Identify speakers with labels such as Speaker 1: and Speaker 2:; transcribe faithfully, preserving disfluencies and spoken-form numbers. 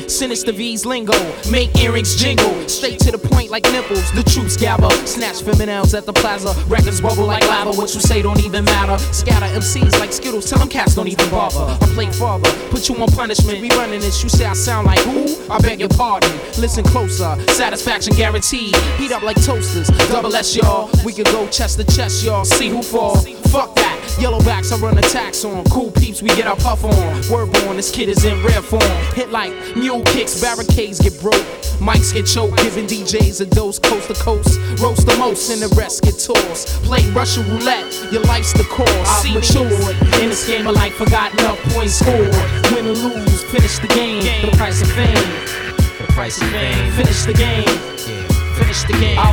Speaker 1: Sinister V's lingo, make earrings jingle. Straight to the point like nipples, the troops gather. Snatch females at the plaza, records bubble like lava. What you say don't even matter. Scatter M Cs like Skittles, tell them cats don't even bother. I play father, put you on punishment. We running this, you say I sound like who? I beg your pardon. Listen closer, satisfaction guaranteed. Heat up like toasters, double S y'all. We could go chest to chest y'all, see who fall. Fuck that. Yellowbacks, I run attacks on. Cool peeps, we get our puff on. Wordborn, this kid is in rare form. Hit like mule kicks, barricades get broke. Mics get choked, giving D Js a dose coast to coast. Roast the most and the rest get tossed. Play Russian roulette, your life's the course. I've matured in this game of life, forgotten up points scored. Win or lose, finish the game for the price of fame. For the price of fame, finish the game. Finish the game.